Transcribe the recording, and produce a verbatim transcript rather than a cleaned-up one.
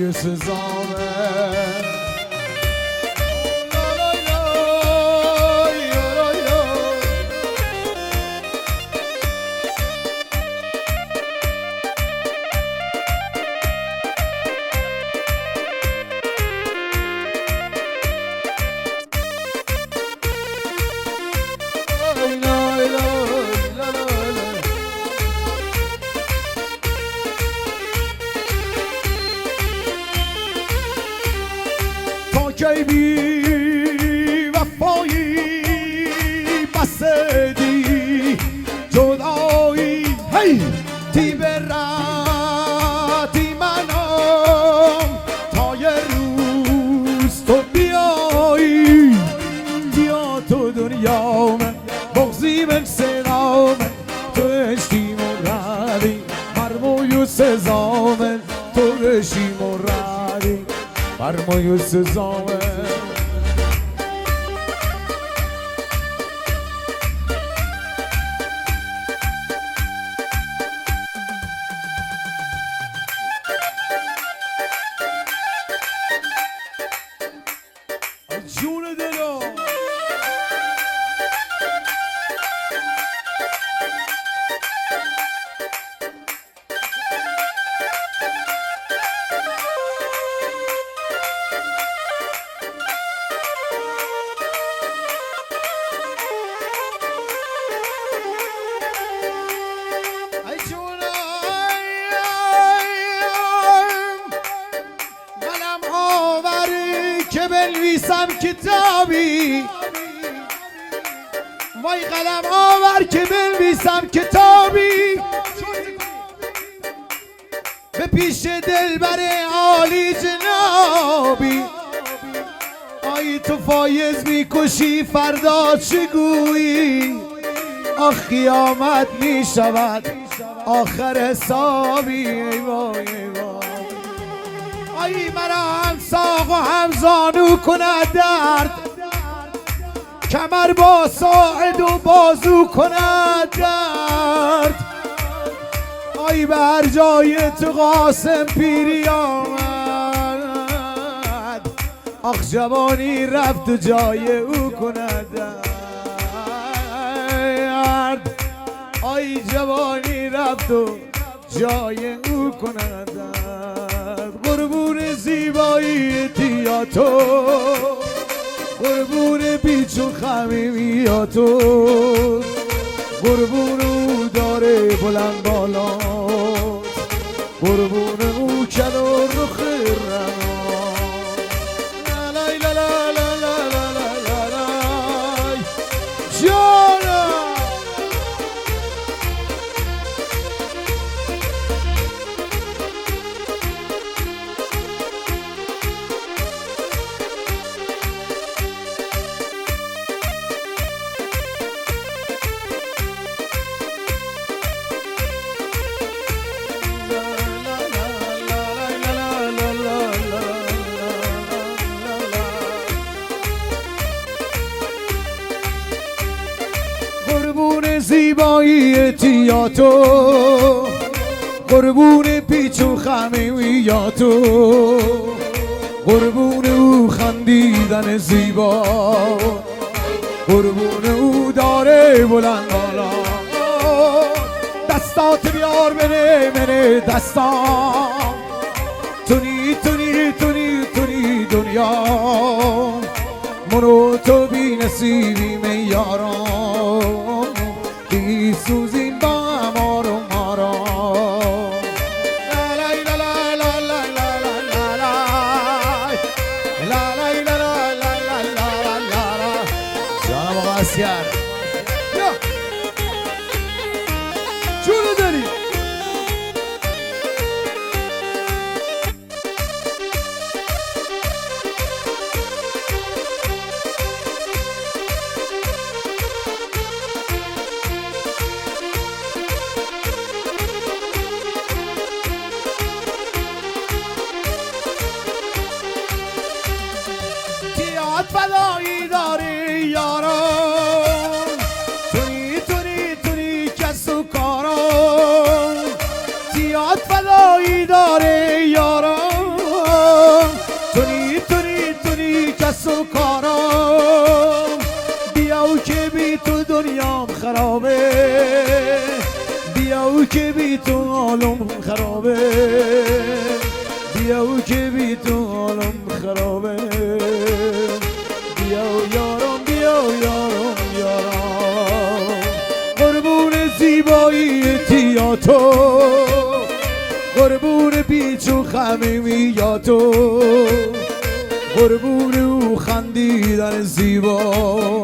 فرمای سزامه کی بی وفایی بسدی جدایی هی تی براتی منم تا یه روز تو بیایی بیا تو دنیامه بغزی من سرامه تو اشتی مردی مرموی و سزامه تو اشتی مردی فرمای سزامه جون دلو که بنویسم کتابی وای قلم آور که بنویسم کتابی به پیش دلبر عالی جنابی آی تو فایز میکشی فردا چگویی آخ قیامت میشود آخر حسابی ای وای ای وای آی مرا هم ساق و هم زانو کند درد کمر با ساعد و بازو کند درد آی به هر جای تو قاسم پیری آمد آخ جوانی رفت و جای او کند درد آی جوانی رفت و جای او کند درد قربون زیبایی تیاتو قربون پیچ و خمیمی تو قربون او داره بلند بالا قربون او کل و رخ رنا لای لای لای لای لای لای جانا قربون زیبایی تیاتو قربون پیچ و خمیمیاتو قربون او خندیدن زیبا قربون او داره بلند بالا دستات بیار بره بره دستام تونی تونی تونی تونی دنیا منو تو بی نصیبیم یاران بی سوزین با امار و ماران لالای لالای لالای لالای لالای لالای لالای لالای جانم آقا اسکر جونو داری فدایی داری یاران تونی تونی تونی کس و کاران خرابه بیا که بی تو عالم خرابه بیا که بی تو عالم خرابه بیا یارم بیا یارم یارم قربون زیبایی تیاتو قربون پیچ و خمیمی یا تو قربون او خندیدن زیبا